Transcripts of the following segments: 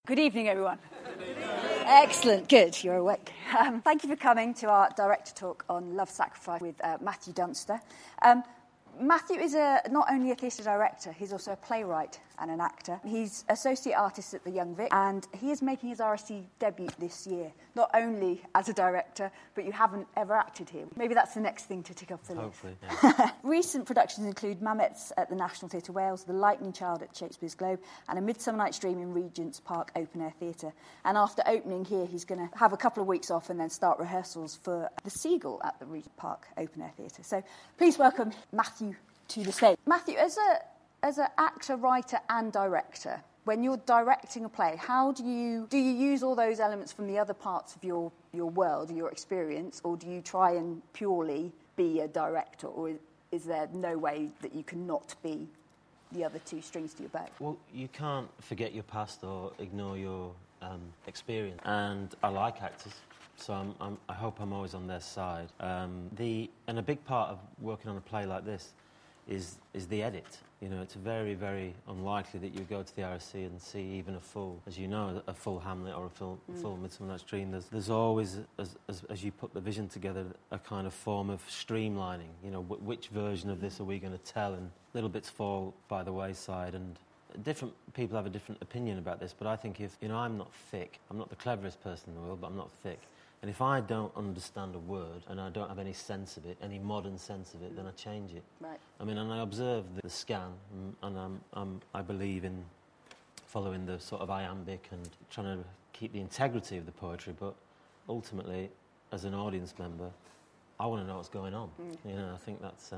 Good evening, everyone. Excellent, good, you're awake. Thank you for coming to our director talk on Love Sacrifice with Matthew Dunster. Matthew is not only a theatre director, he's also a playwright and an actor. He's associate artist at the Young Vic, and he is making his RSC debut this year, not only as a director, but you haven't ever acted here. Maybe that's the next thing to tick off the list. Hopefully, yeah. Recent productions include Mametz at the National Theatre Wales, The Lightning Child at Shakespeare's Globe, and A Midsummer Night's Dream in Regent's Park Open Air Theatre. And after opening here, he's going to have a couple of weeks off and then start rehearsals for The Seagull at the Regent's Park Open Air Theatre. So please welcome Matthew to the stage. Matthew, as an actor, writer and director, when you're directing a play, how do you use all those elements from the other parts of your world, your experience, or do you try and purely be a director, or is there no way that you cannot be the other two strings to your bow? Well, you can't forget your past or ignore your experience, and I like actors. So I hope I'm always on their side. And a big part of working on a play like this is the edit. You know, it's very, very unlikely that you go to the RSC and see even a full Hamlet or a full Midsummer Night's Dream. There's always, as you put the vision together, a kind of form of streamlining. You know, which version of this are we going to tell? And little bits fall by the wayside, and different people have a different opinion about this. But I think I'm not thick. I'm not the cleverest person in the world, but I'm not thick. And if I don't understand a word and I don't have any sense of it, any modern sense of it, then I change it. Right. I mean, and I observe the scan, and I believe in following the sort of iambic and trying to keep the integrity of the poetry, but ultimately, as an audience member, I want to know what's going on. You know, I think that's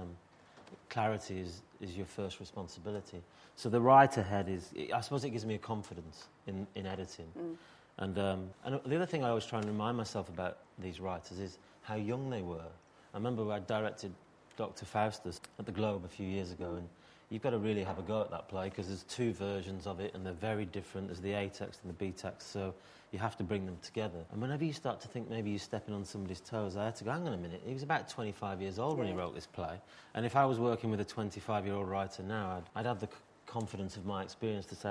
clarity is your first responsibility. So the writer head I suppose it gives me a confidence in editing. And the other thing I always try and remind myself about these writers is how young they were. I remember I directed Dr. Faustus at the Globe a few years ago, and you've got to really have a go at that play because there's two versions of it and they're very different. There's the A text and the B text, so you have to bring them together. And whenever you start to think maybe you're stepping on somebody's toes, I had to go, hang on a minute, he was about 25 years old when he wrote this play. And if I was working with a 25-year-old writer now, I'd have the confidence of my experience to say,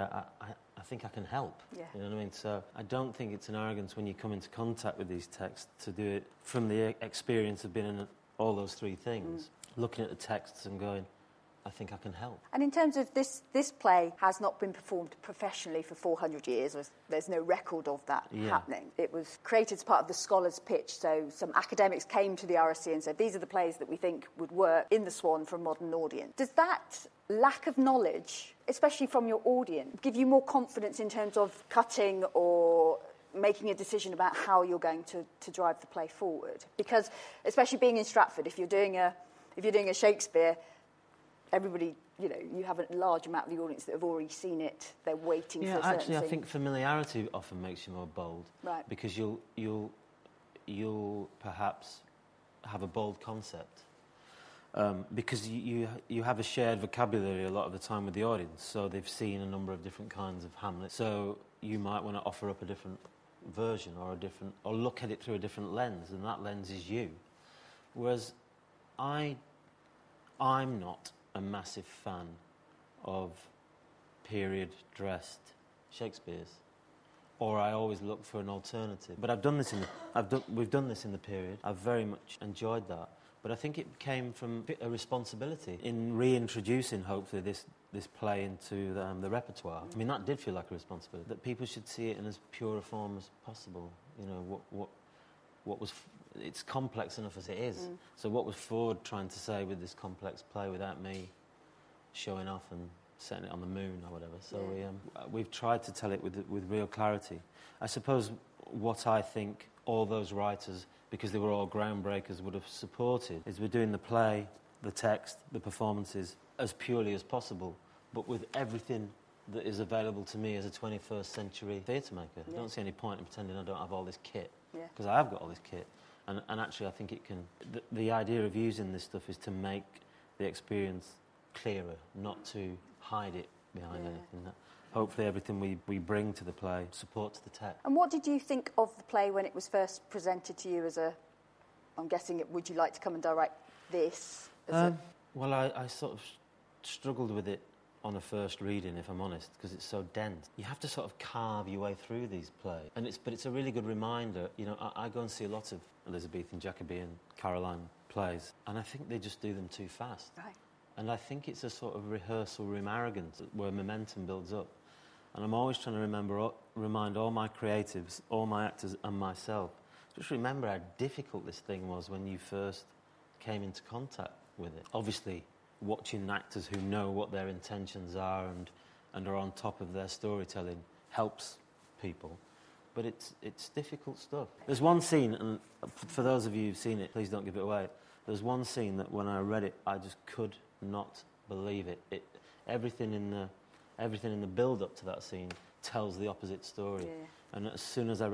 I think I can help. Yeah. You know what I mean? So I don't think it's an arrogance when you come into contact with these texts to do it from the experience of being in all those three things, looking at the texts and going, I think I can help. And in terms of this play has not been performed professionally for 400 years. There's no record of that happening. It was created as part of the Scholars' Pitch, so some academics came to the RSC and said, these are the plays that we think would work in the Swan for a modern audience. Does that lack of knowledge, especially from your audience, give you more confidence in terms of cutting or making a decision about how you're going to drive the play forward? Because, especially being in Stratford, if you're doing a Shakespeare, everybody, you know, you have a large amount of the audience that have already seen it. They're waiting for a certain actually, thing. I think familiarity often makes you more bold. Right. Because you'll perhaps have a bold concept. Because you have a shared vocabulary a lot of the time with the audience, so they've seen a number of different kinds of Hamlet. So you might want to offer up a different version or look at it through a different lens, and that lens is you. Whereas I'm not a massive fan of period-dressed Shakespeare's, or I always look for an alternative. But we've done this in the period. I've very much enjoyed that. But I think it came from a responsibility in reintroducing, hopefully, this play into the repertoire. I mean, that did feel like a responsibility, that people should see it in as pure a form as possible. You know, what was... It's complex enough as it is. So what was Ford trying to say with this complex play without me showing off and setting it on the moon or whatever? So we've tried to tell it with real clarity. I suppose what I think all those writers, because they were all groundbreakers, would have supported is we're doing the play, the text, the performances as purely as possible, but with everything that is available to me as a 21st century theatre maker. I don't see any point in pretending I don't have all this kit, because I have got all this kit. And actually I think it can... The idea of using this stuff is to make the experience clearer, not to hide it behind anything. Hopefully everything we bring to the play supports the text. And what did you think of the play when it was first presented to you as a... I'm guessing, would you like to come and direct this? Well, I sort of struggled with it on a first reading, if I'm honest, because it's so dense. You have to sort of carve your way through these plays. But it's a really good reminder. You know, I go and see a lot of Elizabethan, Jacobean, Caroline plays, and I think they just do them too fast. Right. And I think it's a sort of rehearsal room arrogance where momentum builds up. And I'm always trying to remind all my creatives, all my actors and myself, just remember how difficult this thing was when you first came into contact with it. Obviously, watching actors who know what their intentions are and are on top of their storytelling helps people. But it's difficult stuff. There's one scene, and for those of you who've seen it, please don't give it away. There's one scene that when I read it, I just could not believe it. Everything in the build-up to that scene tells the opposite story. Yeah. And as soon as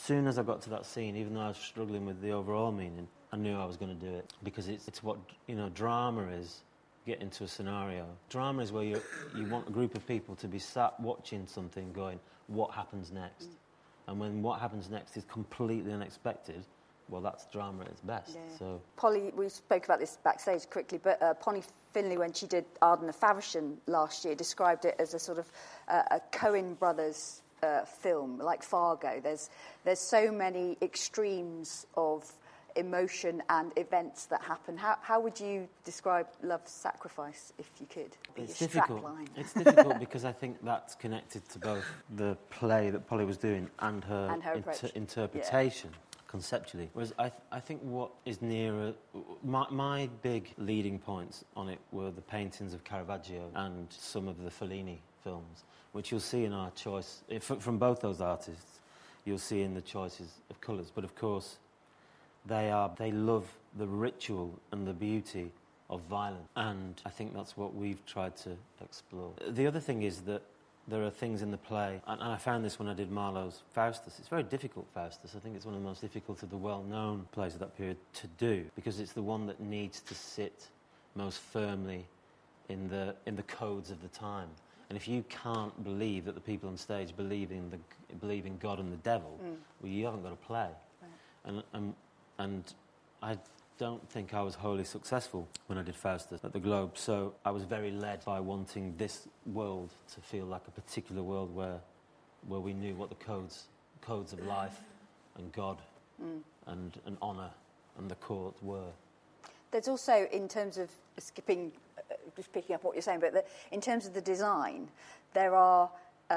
I got to that scene, even though I was struggling with the overall meaning, I knew I was going to do it, because it's what, you know, drama is. Get into a scenario. Drama is where you want a group of people to be sat watching something, going, what happens next? And when what happens next is completely unexpected, well, that's drama at its best. Yeah. So Polly, we spoke about this backstage quickly, but Polly Finlay, when she did Arden of Faversham last year, described it as a sort of a Coen brothers film, like Fargo. There's so many extremes of emotion and events that happen. How would you describe Love's Sacrifice, if you could? it's difficult. It's difficult because I think that's connected to both the play that Polly was doing and her interpretation. Yeah. Conceptually. Whereas I think what is nearer... My big leading points on it were the paintings of Caravaggio and some of the Fellini films, which you'll see in our choice... From both those artists, you'll see in the choices of colours. But, of course, they love the ritual and the beauty of violence. And I think that's what we've tried to explore. The other thing is that there are things in the play, and I found this when I did Marlowe's Faustus. It's very difficult, Faustus. I think it's one of the most difficult of the well-known plays of that period to do, because it's the one that needs to sit most firmly in the codes of the time. And if you can't believe that the people on stage believe in God and the devil, well, you haven't got a play. Right. And I don't think I was wholly successful when I did Faustus at the Globe, so I was very led by wanting this world to feel like a particular world where we knew what the codes of life and God and honour and the court were. There's also, in terms of just picking up what you're saying, but in terms of the design, there are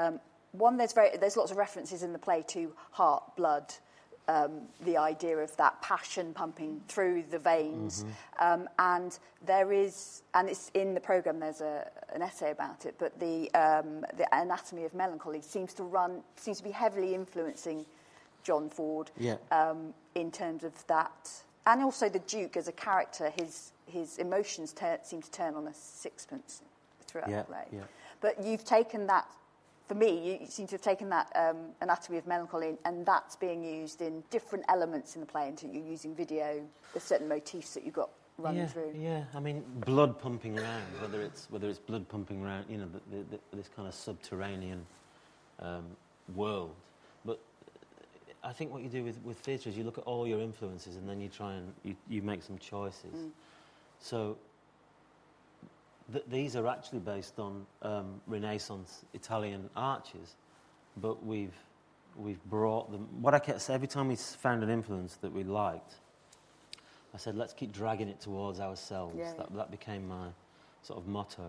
there's lots of references in the play to heart, blood. The idea of that passion pumping through the veins, and it's in the programme. There's an essay about it, but the Anatomy of Melancholy seems to be heavily influencing John Ford. Yeah. In terms of that, and also the Duke as a character, his emotions seem to turn on a sixpence throughout the play. Yeah. But you've taken that. For me, you seem to have taken that Anatomy of Melancholy, and that's being used in different elements in the play. And you're using video. There's certain motifs that you've got running through. Yeah, I mean, blood pumping around, whether it's blood pumping around, you know, this kind of subterranean world. But I think what you do with theatre is you look at all your influences, and then you try and you make some choices. So. These are actually based on Renaissance Italian arches, but we've brought them... What I kept saying, every time we found an influence that we liked, I said, let's keep dragging it towards ourselves. Yeah. That became my sort of motto.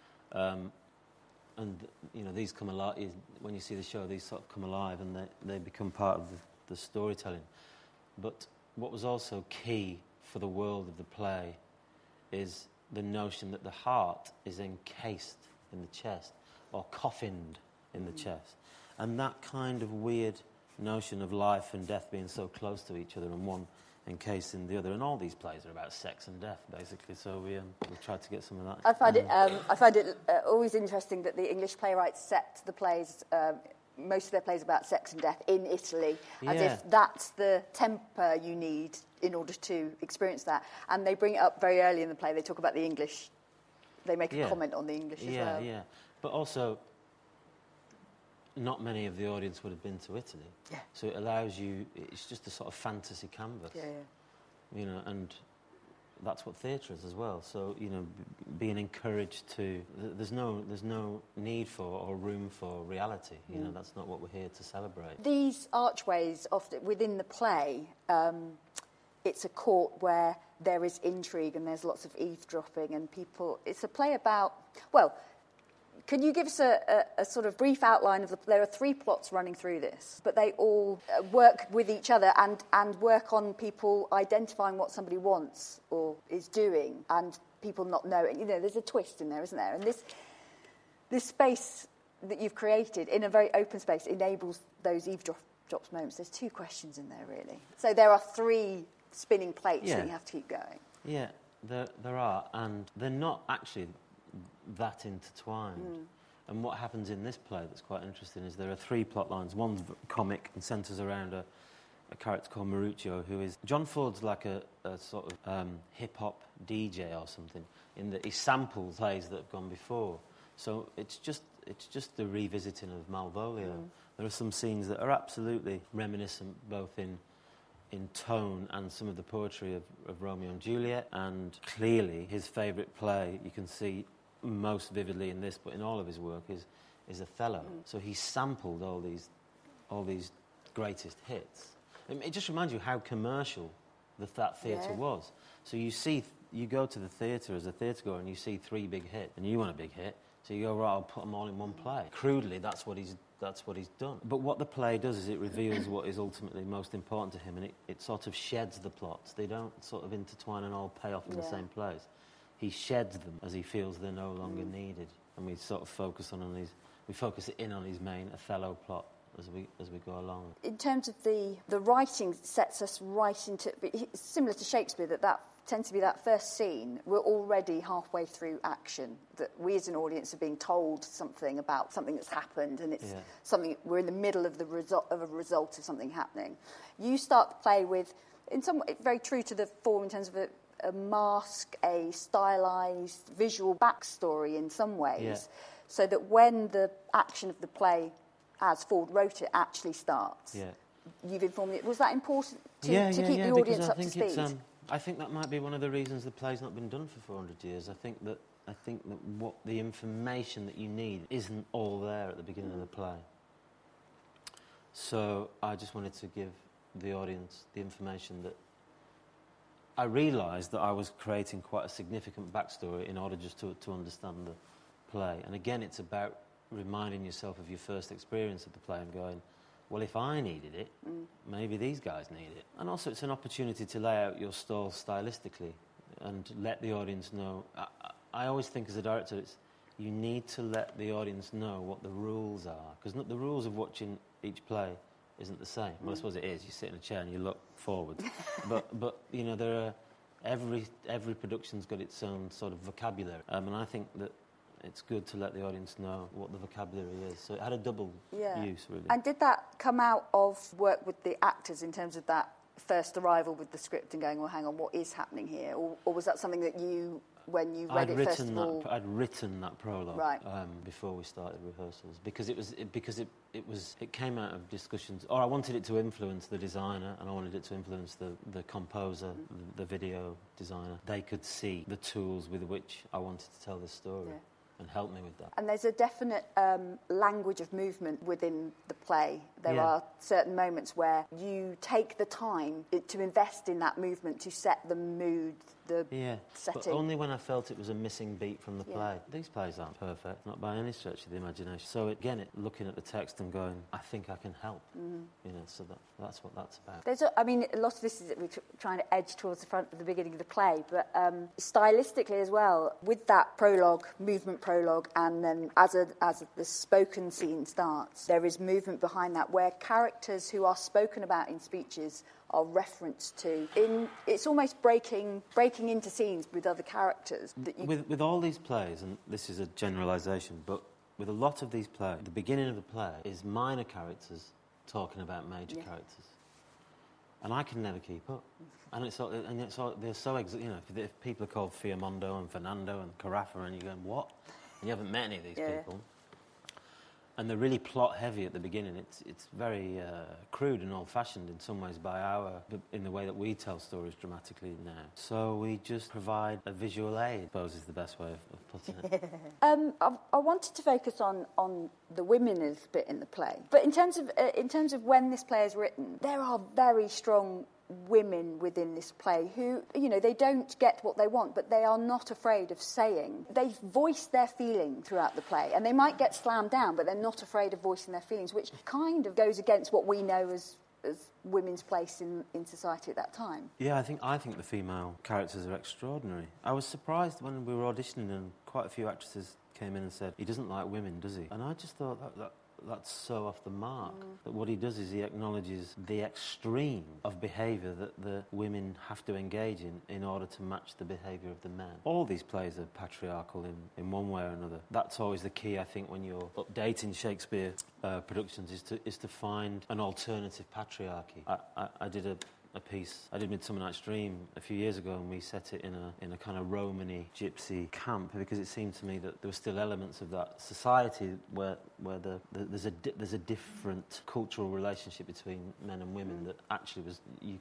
And, you know, these come alive... When you see the show, these sort of come alive and they become part of the storytelling. But what was also key for the world of the play is... the notion that the heart is encased in the chest or coffined in the chest. And that kind of weird notion of life and death being so close to each other and one encased in the other. And all these plays are about sex and death, basically, so we tried to get some of that. I find it always interesting that the English playwrights set the plays... most of their plays about sex and death in Italy, as if that's the temper you need in order to experience that. And they bring it up very early in the play. They talk about the English. They make a comment on the English as well. Yeah. But also, not many of the audience would have been to Italy. Yeah. So it allows you... It's just a sort of fantasy canvas. Yeah. You know, and that's what theatre is as well. So, you know, being encouraged to... There's no need for or room for reality. You know, that's not what we're here to celebrate. These archways, often within the play, it's a court where there is intrigue and there's lots of eavesdropping and people... It's a play about... Well, can you give us a sort of brief outline of there are 3 plots running through this, but they all work with each other and work on people identifying what somebody wants or is doing and people not knowing. You know, there's a twist in there, isn't there? And this space that you've created in a very open space enables those eavesdrops moments. There's 2 questions in there, really. So there are 3 spinning plates that you have to keep going. Yeah, there are, and they're not actually that intertwined. And what happens in this play that's quite interesting is there are 3 plot lines. One's comic and centres around a character called Maruccio, who is... John Ford's like a sort of hip-hop DJ or something, in that he samples plays that have gone before. So it's just the revisiting of Malvolio. There are some scenes that are absolutely reminiscent, both in tone and some of the poetry of Romeo and Juliet, and clearly his favourite play, you can see most vividly in this, but in all of his work, is Othello. So he sampled all these greatest hits. It just reminds you how commercial that theatre was. So you go to the theatre as a theatre-goer and you see 3 big hits, and you want a big hit, so you go, right, I'll put them all in one play. Crudely, that's what he's done. But what the play does is it reveals what is ultimately most important to him, and it sort of sheds the plots. They don't sort of intertwine and all pay off in the same place. He sheds them as he feels they're no longer needed, and we sort of focus in on his main Othello plot as we go along. In terms of the writing, sets us right into... It's similar to Shakespeare, that tends to be that first scene. We're already halfway through action, that we as an audience are being told something about something that's happened, and it's something... We're in the middle of a result of something happening. You start the play with, in some way, very true to the form in terms of a mask, a stylised visual backstory in some ways, so that when the action of the play, as Ford wrote it, actually starts, you've informed it. Was that important to keep the audience up to speed? I think that might be one of the reasons the play's not been done for 400 years. I think that what the information that you need isn't all there at the beginning of the play. So I just wanted to give the audience the information that I realised that I was creating quite a significant backstory in order just to understand the play. And again, it's about reminding yourself of your first experience of the play and going, well, if I needed it, maybe these guys need it. And also it's an opportunity to lay out your stall stylistically and let the audience know. I always think as a director, you need to let the audience know what the rules are, because the rules of watching each play isn't the same. Well, I suppose it is. You sit in a chair and you look forward. but you know, there are... Every production's got its own sort of vocabulary. And I think that it's good to let the audience know what the vocabulary is. So it had a double use, really. And did that come out of work with the actors in terms of that first arrival with the script and going, well, hang on, what is happening here? Or was that something that you, when you read it first of all... I'd written that prologue before we started rehearsals, because it came out of discussions, or I wanted it to influence the designer, and I wanted it to influence the composer, the video designer. They could see the tools with which I wanted to tell this story. And help me with that. And there's a definite language of movement within the play. There are certain moments where you take the time to invest in that movement to set the mood, the setting. But only when I felt it was a missing beat from the play. These plays aren't perfect, not by any stretch of the imagination. So again, looking at the text and going, I think I can help. You know, so that's what that's about. A lot of this is we're trying to edge towards the front at the beginning of the play, but stylistically as well, with that movement prologue, and then as the spoken scene starts, there is movement behind that where characters who are spoken about in speeches are referenced to. It's almost breaking into scenes with other characters. With all these plays, and this is a generalisation, but with a lot of these plays, the beginning of the play is minor characters talking about major characters, and I can never keep up. And they're so if people are called Fiamondo and Fernando and Carafa, and you're going, what? And you haven't met any of these people. And they're really plot heavy at the beginning. It's very crude and old-fashioned in some ways in the way that we tell stories dramatically now. So we just provide a visual aid, I suppose is the best way of putting it. I wanted to focus on the women bit in the play. But in terms of when this play is written, there are very strong women within this play who, they don't get what they want, but they are not afraid of saying. They voice their feeling throughout the play, and they might get slammed down, but they're not afraid of voicing their feelings, which kind of goes against what we know as women's place in society at that time. Yeah, I think the female characters are extraordinary. I was surprised when we were auditioning and quite a few actresses came in and said, he doesn't like women, does he? And I just thought that's so off the mark. That what he does is he acknowledges the extreme of behaviour that the women have to engage in order to match the behaviour of the men. All these plays are patriarchal in one way or another. That's always the key, I think, when you're updating Shakespeare productions, is to find an alternative patriarchy. I did a piece. I did Midsummer Night's Dream a few years ago, and we set it in a kind of Romany gypsy camp, because it seemed to me that there were still elements of that society where there's a different cultural relationship between men and women that actually you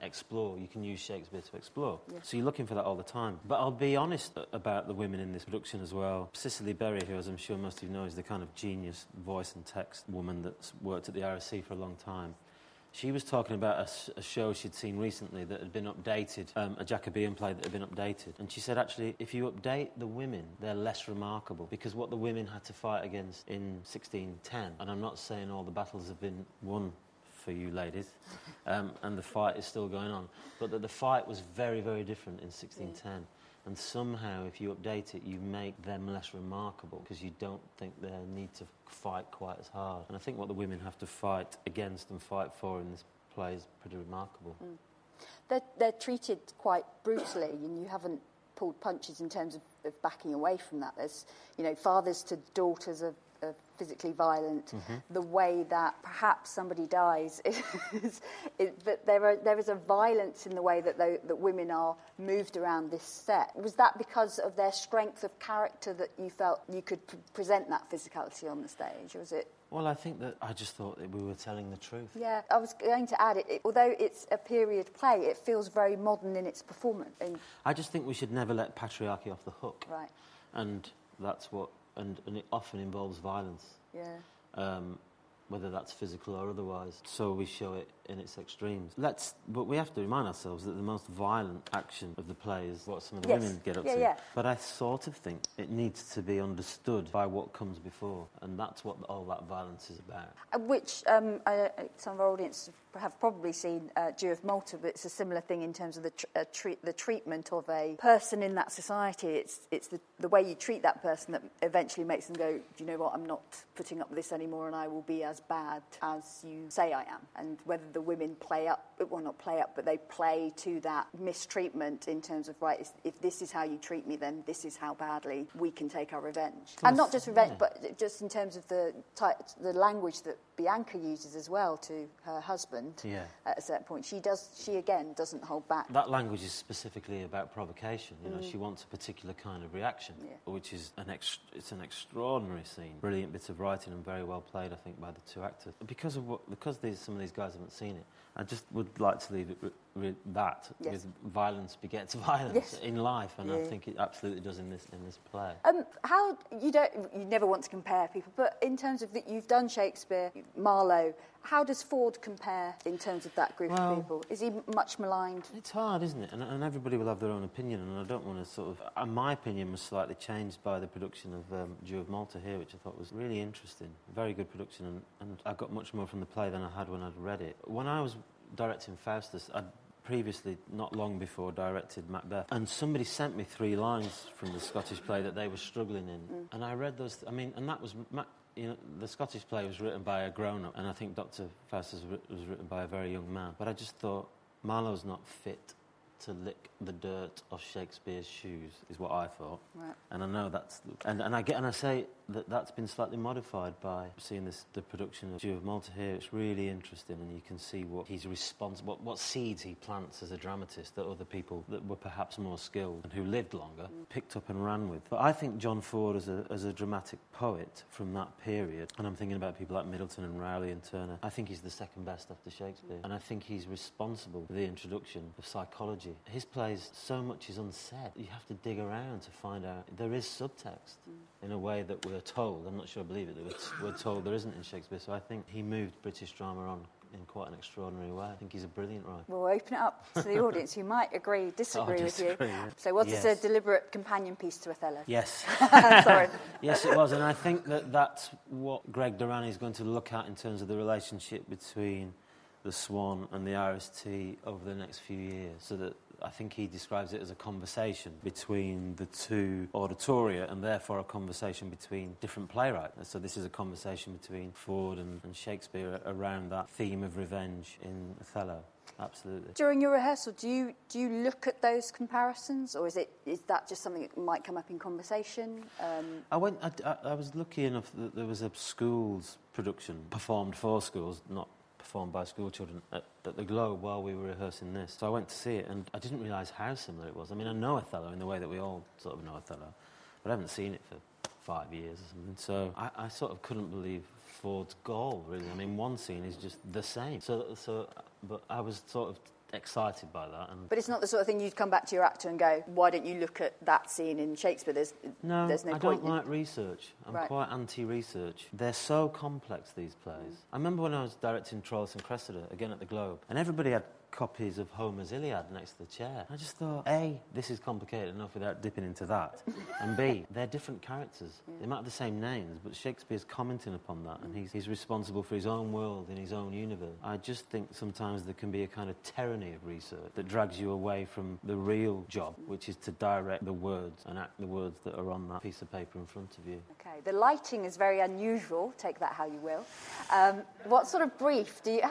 can use Shakespeare to explore. Yeah. So you're looking for that all the time. But I'll be honest about the women in this production as well. Cicely Berry, who, as I'm sure most of you know, is the kind of genius voice and text woman that's worked at the RSC for a long time. She was talking about a show she'd seen recently that had been updated, a Jacobean play that had been updated. And she said, actually, if you update the women, they're less remarkable, because what the women had to fight against in 1610, and I'm not saying all the battles have been won for you ladies, and the fight is still going on, but that the fight was very, very different in 1610. And somehow, if you update it, you make them less remarkable, because you don't think they need to fight quite as hard. And I think what the women have to fight against and fight for in this play is pretty remarkable. They're treated quite brutally, and you haven't pulled punches in terms of backing away from that. There's, fathers to daughters are physically violent. Mm-hmm. The way that perhaps somebody dies that there is a violence in the way that women are moved around this set. Was that because of their strength of character that you felt you could present that physicality on the stage, or was it? Well, I think that I just thought that we were telling the truth. Yeah, I was going to add it. Although it's a period play, it feels very modern in its performance. I just think we should never let patriarchy off the hook. Right. And that's what... And it often involves violence. Yeah. Whether that's physical or otherwise. So we show it in its extremes. But we have to remind ourselves that the most violent action of the play is what some of the women get up to. Yeah. But I sort of think it needs to be understood by what comes before, and that's what all that violence is about. Which some of our audience have probably seen Jew of Malta, but it's a similar thing in terms of the treatment of a person in that society. It's the way you treat that person that eventually makes them go, do you know what, I'm not putting up with this anymore, and I will be as bad as you say I am. And whether the women but they play to that mistreatment in terms of, right, if this is how you treat me, then this is how badly we can take our revenge. And not just revenge, but just in terms of the language that Bianca uses as well to her husband. Yeah. At a certain point, she again doesn't hold back. That language is specifically about provocation. She wants a particular kind of reaction, which is it's an extraordinary scene. Brilliant bit of writing and very well played, I think, by the two actors. Because some of these guys haven't seen it, I just would like to leave it with with violence begets violence in life, and I think it absolutely does in this play. How you never want to compare people, but in terms of that, you've done Shakespeare, Marlowe. How does Ford compare in terms of that group of people? Is he much maligned? It's hard, isn't it? And everybody will have their own opinion, and I don't want to sort of... my opinion was slightly changed by the production of Jew of Malta here, which I thought was really interesting. Very good production, and I got much more from the play than I had when I'd read it. When I was directing Faustus, I'd previously, not long before, directed Macbeth, and somebody sent me 3 lines from the Scottish play that they were struggling in, and I read those... and that was... the Scottish play was written by a grown-up, and I think Dr. Faustus was written by a very young man. But I just thought, Marlowe's not fit to lick the dirt off Shakespeare's shoes, is what I thought. Right. And I know that's... And I say that's been slightly modified by seeing the production of Jew of Malta here. It's really interesting, and you can see what he's responsible, what seeds he plants as a dramatist that other people that were perhaps more skilled and who lived longer picked up and ran with. But I think John Ford as a dramatic poet from that period, and I'm thinking about people like Middleton and Rowley and Turner, I think he's the second best after Shakespeare, and I think he's responsible for the introduction of psychology. His plays, so much is unsaid. You have to dig around to find out. There is subtext in a way that we're told. I'm not sure I believe it, that we're told there isn't in Shakespeare. So I think he moved British drama on in quite an extraordinary way. I think he's a brilliant writer. We'll open it up to the audience who might disagree with you. Yeah. So was this a deliberate companion piece to Othello? Yes. Sorry. Yes, it was, and I think that's what Greg Durrani is going to look at in terms of the relationship between the Swan and the RST over the next few years, so that I think he describes it as a conversation between the two auditoria and therefore a conversation between different playwrights. So this is a conversation between Ford and Shakespeare around that theme of revenge in Othello. Absolutely. During your rehearsal, do you look at those comparisons, or is that just something that might come up in conversation? I was lucky enough that there was a schools production performed for schools, not performed by school children at the Globe while we were rehearsing this. So I went to see it, and I didn't realise how similar it was. I mean, I know Othello in the way that we all sort of know Othello, but I haven't seen it for 5 years or something. So I sort of couldn't believe Ford's goal, really. I mean, one scene is just the same. But I was sort of excited by that. But it's not the sort of thing you'd come back to your actor and go, why don't you look at that scene in Shakespeare? There's no point. I don't like research. I'm quite anti-research. They're so complex, these plays. I remember when I was directing Troilus and Cressida, again at the Globe, and everybody had copies of Homer's Iliad next to the chair. I just thought, A, this is complicated enough without dipping into that, and B, they're different characters. They might have the same names, but Shakespeare's commenting upon that, and he's responsible for his own world in his own universe. I just think sometimes there can be a kind of tyranny of research that drags you away from the real job, which is to direct the words and act the words that are on that piece of paper in front of you. Okay, the lighting is very unusual. Take that how you will. What sort of brief do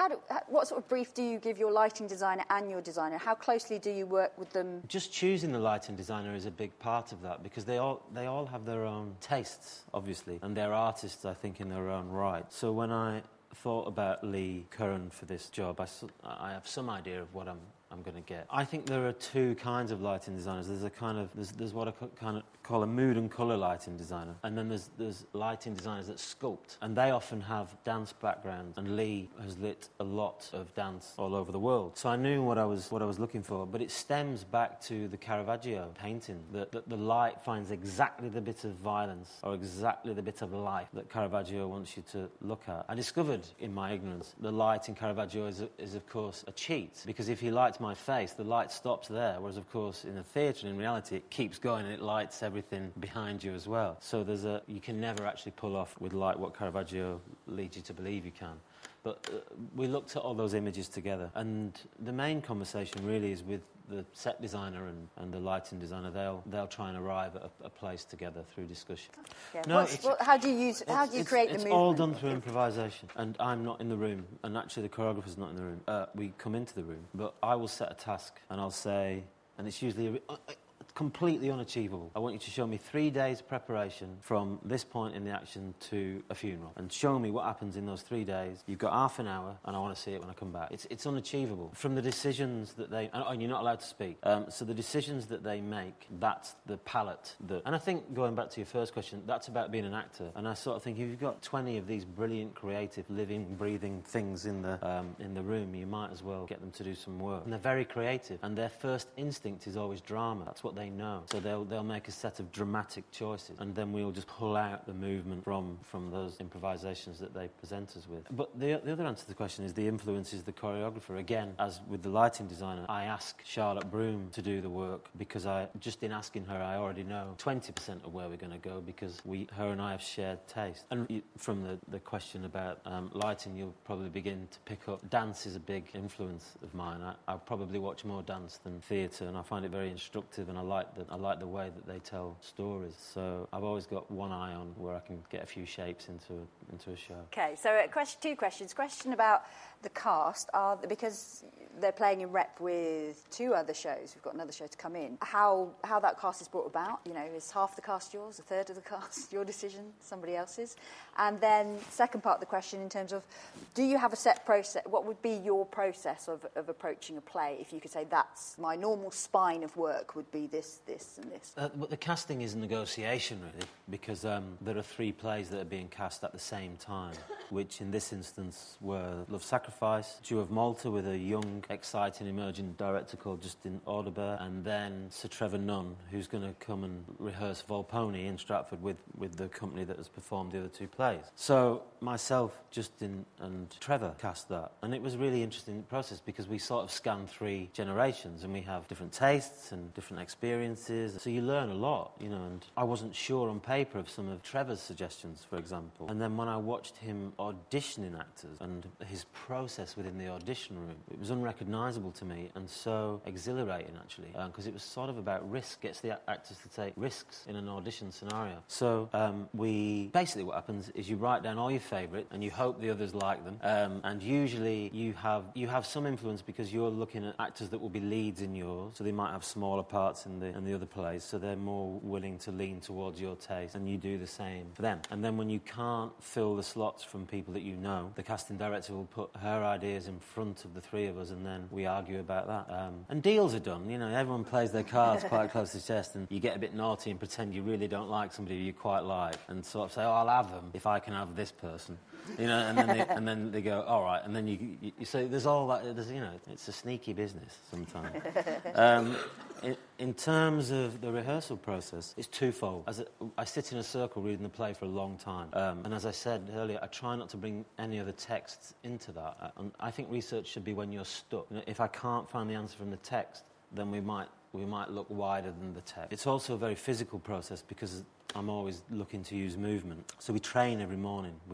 you give your lighting designer and your designer? How closely do you work with them? Just choosing the lighting designer is a big part of that, because they all have their own tastes, obviously, and they're artists, I think, in their own right. So when I thought about Lee Curran for this job, I have some idea of what I'm going to get. I think there are two kinds of lighting designers. There's what I kind of call a mood and colour lighting designer, and then there's lighting designers that sculpt, and they often have dance backgrounds. And Lee has lit a lot of dance all over the world, so I knew what I was looking for. But it stems back to the Caravaggio painting that the light finds exactly the bit of violence or exactly the bit of life that Caravaggio wants you to look at. I discovered in my ignorance the light in Caravaggio is of course a cheat, because if he lights my face, the light stops there, whereas of course in the theatre and in reality it keeps going and it lights everything behind you as well. So you can never actually pull off with light what Caravaggio leads you to believe you can. But we looked at all those images together, and the main conversation really is with the set designer and the lighting designer. They'll try and arrive at a place together through discussion. Yeah. How do you create the movement? It's all done through improvisation, and I'm not in the room, and actually the choreographer's not in the room. We come into the room, but I will set a task, and I'll say, and it's usually completely unachievable. I want you to show me 3 days preparation from this point in the action to a funeral, and show me what happens in those 3 days. You've got half an hour, and I want to see it when I come back. It's unachievable. From the decisions that and you're not allowed to speak. So the decisions that they make, that's the palette. And I think, going back to your first question, that's about being an actor. And I sort of think if you've got 20 of these brilliant, creative, living, breathing things in the room, you might as well get them to do some work. And they're very creative, and their first instinct is always drama. That's what they know. So they'll make a set of dramatic choices, and then we'll just pull out the movement from those improvisations that they present us with. But the other answer to the question is the influence is the choreographer. Again, as with the lighting designer, I ask Charlotte Broom to do the work, because just in asking her, I already know 20% of where we're going to go, because her and I have shared taste. And from the question about lighting, you'll probably begin to pick up dance is a big influence of mine. I probably watch more dance than theatre, and I find it very instructive, and I like like the way that they tell stories. So I've always got one eye on where I can get a few shapes into a show. Okay, so two questions. Question about the cast, because they're playing in rep with two other shows. We've got another show to come in. How that cast is brought about? You know, is half the cast yours, a third of the cast your decision, somebody else's? And then second part of the question, in terms of, do you have a set process? What would be your process of approaching a play? If you could say, that's my normal spine of work, would be this, this, and this. But the casting is a negotiation, really, because there are 3 plays that are being cast at the same time, which in this instance were Love Sacrifice, Jew of Malta with a young, exciting, emerging director called Justin Audebert, and then Sir Trevor Nunn, who's going to come and rehearse Volpone in Stratford with the company that has performed the other 2 plays. So myself, Justin and Trevor cast that, and it was a really interesting process because we sort of scanned 3 generations and we have different tastes and different experiences, so you learn a lot, you know. And I wasn't sure on paper of some of Trevor's suggestions, for example, and then when I watched him auditioning actors and his process within the audition room, it was unrecognisable to me and so exhilarating, actually, because it was sort of about risk, gets the actors to take risks in an audition scenario. So basically what happens is you write down all your favourite and you hope the others like them, and usually you have some influence because you're looking at actors that will be leads in yours, so they might have smaller parts in the other plays, so they're more willing to lean towards your taste, and you do the same for them. And then when you can't fill the slots from people that you know, the casting director will put her ideas in front of the 3 of us, and then we argue about that. And deals are done, you know, everyone plays their cards quite close to the chest, and you get a bit naughty and pretend you really don't like somebody you quite like, and sort of say, oh, I'll have them if I can have this person. You know, and then they go, all right, and then you so there's all that. You know, it's a sneaky business sometimes. In terms of the rehearsal process, it's twofold. I sit in a circle reading the play for a long time, and as I said earlier, I try not to bring any other texts into that. And I think research should be when you're stuck. You know, if I can't find the answer from the text, then we might look wider than the text. It's also a very physical process because I'm always looking to use movement. So we train every morning. We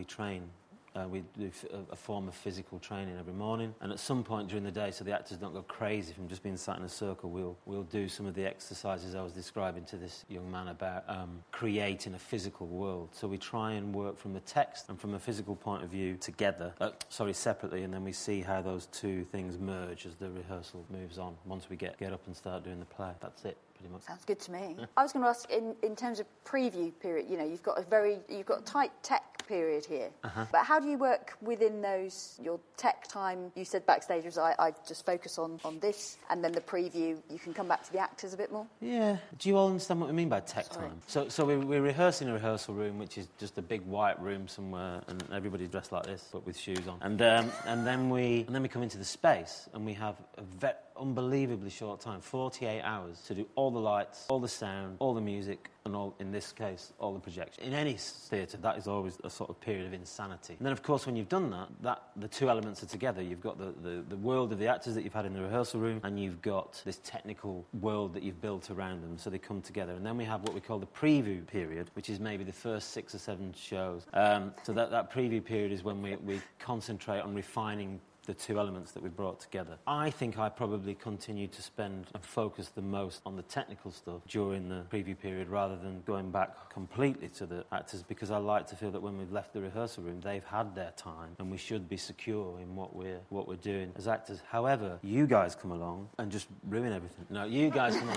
do a form of physical training every morning, and at some point during the day, so the actors don't go crazy from just being sat in a circle, we'll do some of the exercises I was describing to this young man about creating a physical world. So we try and work from the text and from a physical point of view together, separately, and then we see how those 2 things merge as the rehearsal moves on. Once we get up and start doing the play, that's it. Pretty much. Sounds good to me. I was going to ask, in terms of preview period, you know, you've got a tight tech period here, but how do you work within those, your tech time? You said backstage was I just focus on this, and then the preview, you can come back to the actors a bit more? Yeah. Do you all understand what we mean by tech time? So we rehearse in a rehearsal room, which is just a big white room somewhere, and everybody's dressed like this, but with shoes on. And then we come into the space, and we have a unbelievably short time, 48 hours, to do all the lights, all the sound, all the music, and all, in this case, all the projection. In any theatre, that is always a sort of period of insanity. And then, of course, when you've done that the 2 elements are together. You've got the world of the actors that you've had in the rehearsal room, and you've got this technical world that you've built around them, so they come together. And then we have what we call the preview period, which is maybe the first 6 or 7 shows. So that preview period is when we concentrate on refining the 2 elements that we brought together. I think I probably continue to spend and focus the most on the technical stuff during the preview period rather than going back completely to the actors, because I like to feel that when we've left the rehearsal room, they've had their time and we should be secure in what we're doing as actors. However, you guys come along and just ruin everything. No, you guys come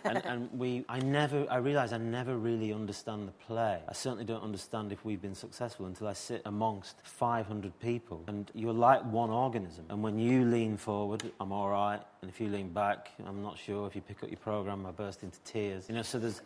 along I realise I never really understand the play. I certainly don't understand if we've been successful until I sit amongst 500 people, and you're like one organism. And when you lean forward, I'm all right, and if you lean back, I'm not sure. If you pick up your programme, I burst into tears. You know, so there's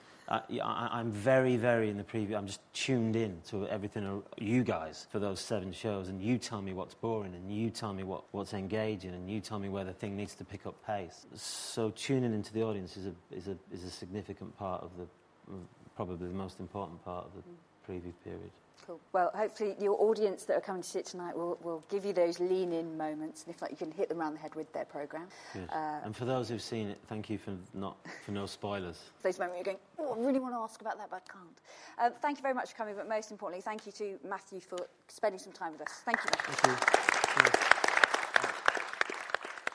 I'm very, very in the preview. I'm just tuned in to everything you guys for those 7 shows, and you tell me what's boring, and you tell me what's engaging, and you tell me where the thing needs to pick up pace. So tuning into the audience is a significant part of probably the most important part of the preview period. Cool. Well, hopefully your audience that are coming to see it tonight will give you those lean-in moments, and if not, you can hit them around the head with their programme. Yes. And for those who've seen it, thank you for no spoilers. Those moments you're going, oh, I really want to ask about that, but I can't. Thank you very much for coming, but most importantly, thank you to Matthew for spending some time with us. Thank you. Thank you.